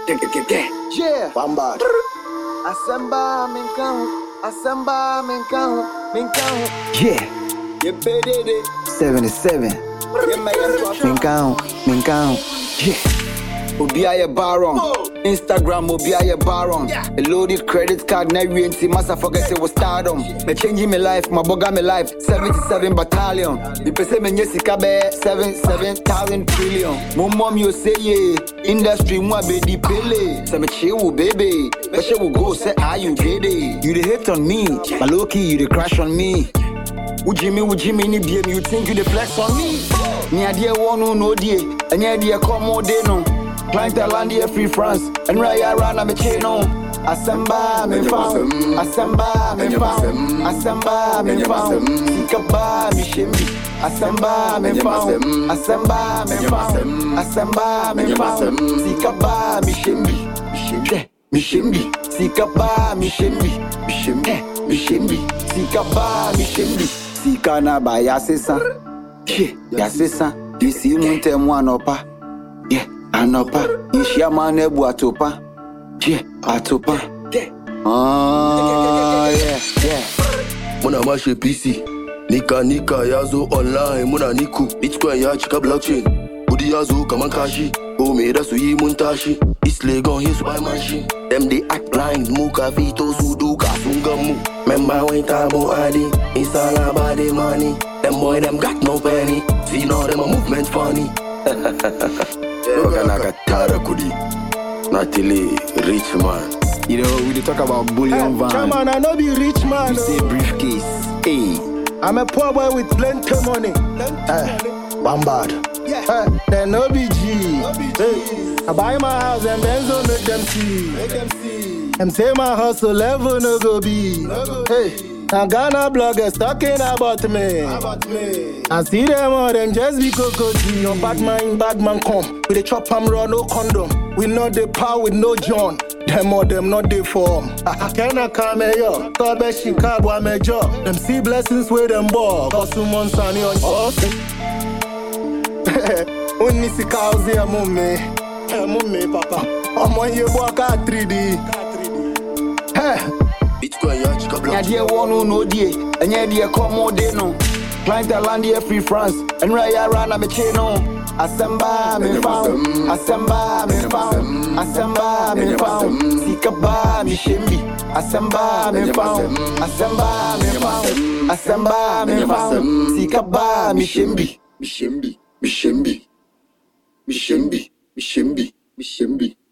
Yeah. Bombard. Asamba menkahu. Yeah. You bedede. 77. Menkahu. Yeah. Obiaye Baron. Instagram Obiaye Baron. A loaded credit card na wienti massa forget it was stardom. Me changing my life, my boga my life. 77 battalion. Me pese me nyesika be 7,000 trillion. My mom you say yeah. Industry mwa be di pele. Say me chill baby. Me she will go say are you ready? You dey hate on me, but low key you dey crash on me. Ujimi ni BM, you think you dey flex on me? Me idea one no die, and yeah idea come more day no. Client land here free France, and Raya run me chain on. Asamba me found, Asamba me found, Asamba me found, Sikaba me shimbi, Asamba me found, Asamba me found, Asamba me found, Sikaba me shimbi, me shimbi, Sikaba me shimbi, me shimbi, Sikaba me shimbi, Sikana ba yasesa, yasesa, disi munte mwanopa, yeah. Anopa, ishia manebu atopa. Yeah, atopa. Oh, yeah. Muna mashe PC. Nika yazo online. Muna niku. Bitcoin ya chika blockchain. Udi yazo kama kashi. Omeda suyi muntashi. Isle gon his by manshi. Them they act blind. Muka vito suduka sungamu. Member when tabo adi. It's all about the money. Them boy them got no penny. See now them a movement funny. Loganaka Tarakudi, Natalie, rich man. You know, we talk about bullion van. Come on, I know be rich man. You say briefcase. Hey. I'm a poor boy with plenty money. Bombard. Then no be G. Hey. I buy my house and Benzo make them see. Them say my hustle level no go be. Hey. Now Ghana bloggers talking about me. I see them all, them just be cocoa. Your bad man come. We the chop and run, no condom. We know the power with no John. Them all, them not the form. I cannot come here. Kobe Chicago, I'm a job. Them see blessings with them ball. Cosumon Sani on Only see cows here, mummy. Papa. I'm on your walk at 3D. Bitcoin ya chika blockchain. Idea one no die, and yeah idea come more day no. Client land here free France, and Raya run me chain on. Asamba me found, Asamba me found, Asamba me found, Sikaba me shimbi, Asamba me found, Asamba me found, Asamba me found, Sikaba me shimbi, me shimbi.